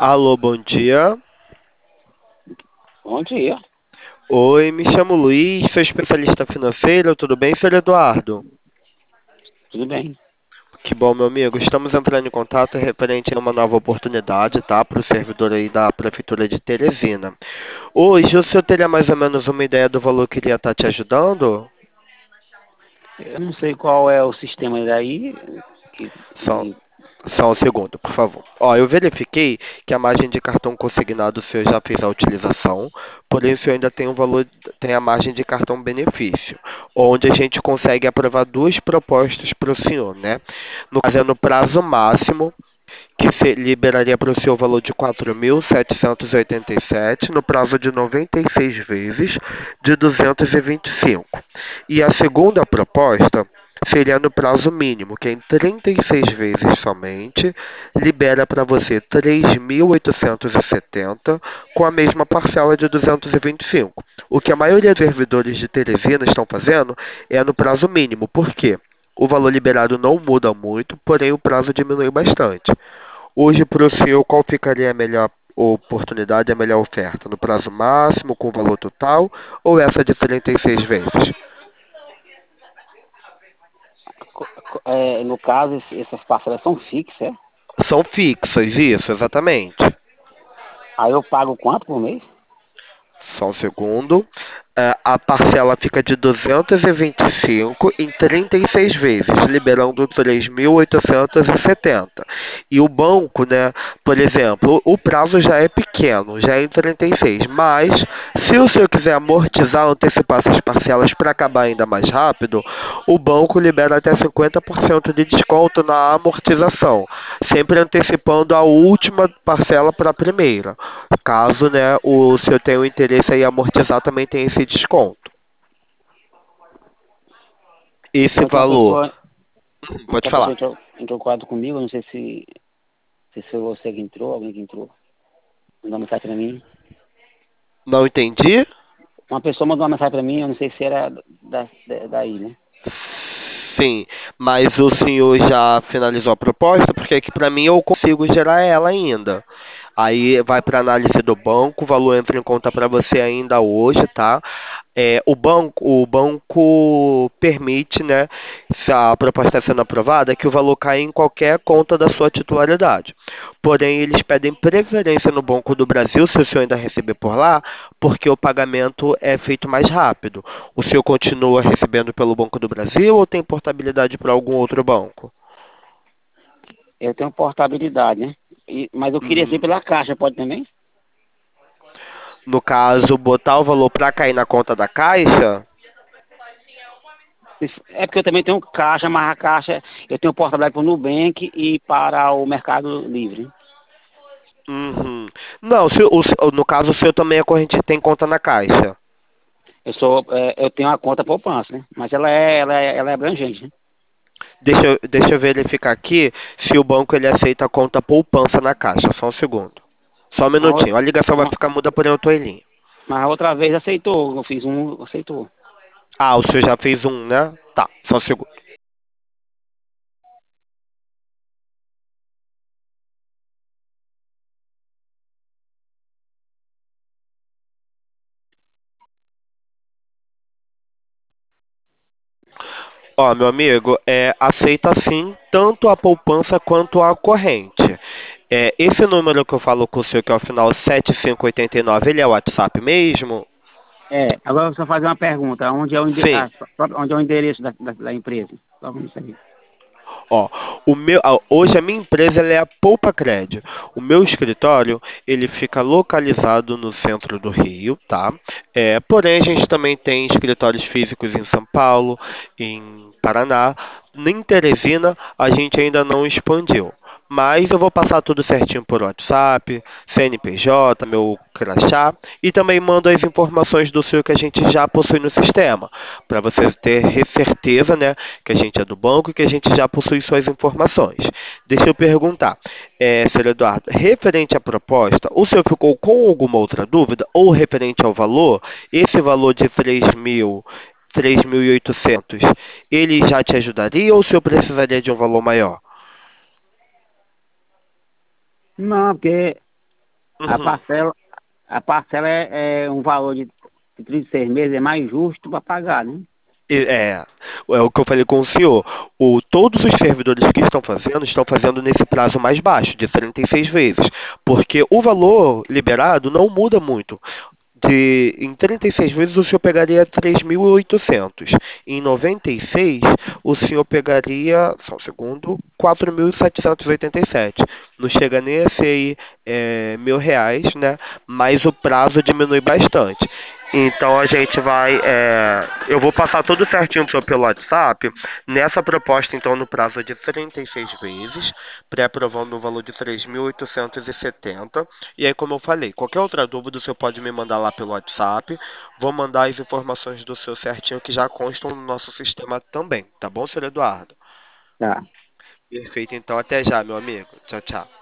Alô, bom dia. Bom dia, Oi, me chamo Luiz, sou especialista financeiro, tudo bem, senhor Eduardo? tudo bem? Que bom, meu amigo. Estamos entrando em contato referente a uma nova oportunidade, tá? Para o servidor aí da Prefeitura de Teresina. Hoje, o senhor teria mais ou menos uma ideia do valor que iria estar te ajudando? Eu não sei qual é o sistema daí, que, Só, que só um segundo, por favor. Ó, eu verifiquei que a margem de cartão consignado o senhor já fez a utilização, porém o senhor ainda tem um valor, tem a margem de cartão benefício, onde a gente consegue aprovar duas propostas para o senhor, né? No caso, é no prazo máximo, que se liberaria para o senhor o valor de 4.787 no prazo de 96 vezes de 225. E a segunda proposta seria no prazo mínimo, que é em 36 vezes somente, libera para você 3.870 com a mesma parcela de 225. O que a maioria dos servidores de Teresina estão fazendo é no prazo mínimo. Por quê? O valor liberado não muda muito, porém o prazo diminui bastante. Hoje, para o senhor, qual ficaria a melhor oportunidade, a melhor oferta? No prazo máximo, com o valor total, ou essa de 36 vezes? no caso, essas parcelas são fixas, é? São fixas, isso, exatamente. Aí eu pago quanto por mês? Só um segundo. A parcela fica de 225 em 36 vezes, liberando 3.870. E o banco, né, por exemplo, o prazo já é pequeno, já é em 36, mas se o senhor quiser amortizar, antecipar essas parcelas para acabar ainda mais rápido, o banco libera até 50% de desconto na amortização, sempre antecipando a última parcela para a primeira. Caso, né, o senhor tenha o interesse em amortizar, também tem esse desconto. Esse Ontem valor, pode uma pessoa falar. entrou em contato comigo, não sei se foi você que entrou, alguém que entrou, mandou uma mensagem pra mim. Não entendi? Uma pessoa mandou uma mensagem pra mim, eu não sei se era daí, né? Sim, mas o senhor já finalizou a proposta? Porque aqui para mim eu consigo gerar ela ainda. Aí vai para análise do banco, o valor entra em conta para você ainda hoje, tá? O banco permite, né, se a proposta está sendo aprovada, que o valor caia em qualquer conta da sua titularidade. Porém, eles pedem preferência no Banco do Brasil, se o senhor ainda receber por lá, porque o pagamento é feito mais rápido. O senhor continua recebendo pelo Banco do Brasil ou tem portabilidade para algum outro banco? Eu tenho portabilidade, né? Mas eu queria ser Hum, pela Caixa, pode também? no caso, botar o valor para cair na conta da Caixa? É porque eu também tenho Caixa, mas a Caixa, eu tenho portabilidade para o Nubank e para o Mercado Livre. Uhum. Não, no caso, o senhor também é corrente, tem conta na Caixa. Eu tenho a conta poupança, né? Mas ela é abrangente, né? Deixa eu verificar aqui se o banco ele aceita a conta poupança na Caixa. Só um segundo. Só um Mas, minutinho. A ligação vai mas ficar muda, porém eu tô em linha. mas a outra vez aceitou, eu fiz aceitou. Ah, o senhor já fez um, né? Tá, só um segundo. Ó, meu amigo, aceita sim tanto a poupança quanto a corrente. Esse número que eu falo com o senhor, que é o final 7589, ele é o WhatsApp mesmo? Agora eu só fazer uma pergunta, Sim. onde é o endereço da empresa? Só pra mim saber. Ó, hoje a minha empresa ela é a Poupa Cred. O meu escritório ele fica localizado no centro do Rio, tá? Porém a gente também tem escritórios físicos em São Paulo, em Paraná. Em Teresina a gente ainda não expandiu. Mas eu vou passar tudo certinho por WhatsApp, CNPJ, meu crachá e também mando as informações do seu que a gente já possui no sistema, para você ter certeza, né, que a gente é do banco e que a gente já possui suas informações. Deixa eu perguntar, senhor Eduardo, referente à proposta, o senhor ficou com alguma outra dúvida ou referente ao valor? Esse valor de 3.800, ele já te ajudaria ou o senhor precisaria de um valor maior? Não, porque A Uhum. parcela, a parcela é um valor de 36 meses, é mais justo para pagar, né? É o que eu falei com o senhor. Todos os servidores que estão fazendo nesse prazo mais baixo, de 36 vezes. Porque o valor liberado não muda muito. Em 36 vezes o senhor pegaria 3.800. Em 96 o senhor pegaria, só um segundo, 4.787. Não chega nem a ser aí, R$ 1.000, né? Mas o prazo diminui bastante. Então a gente vai. Eu vou passar tudo certinho pro senhor pelo WhatsApp. Nessa proposta, então, no prazo de 36 vezes, pré-aprovando no valor de 3.870. E aí, como eu falei, qualquer outra dúvida o senhor pode me mandar lá pelo WhatsApp. Vou mandar as informações do senhor certinho que já constam no nosso sistema também. Tá bom, senhor Eduardo? Tá. Perfeito, então até já, meu amigo. Tchau, tchau.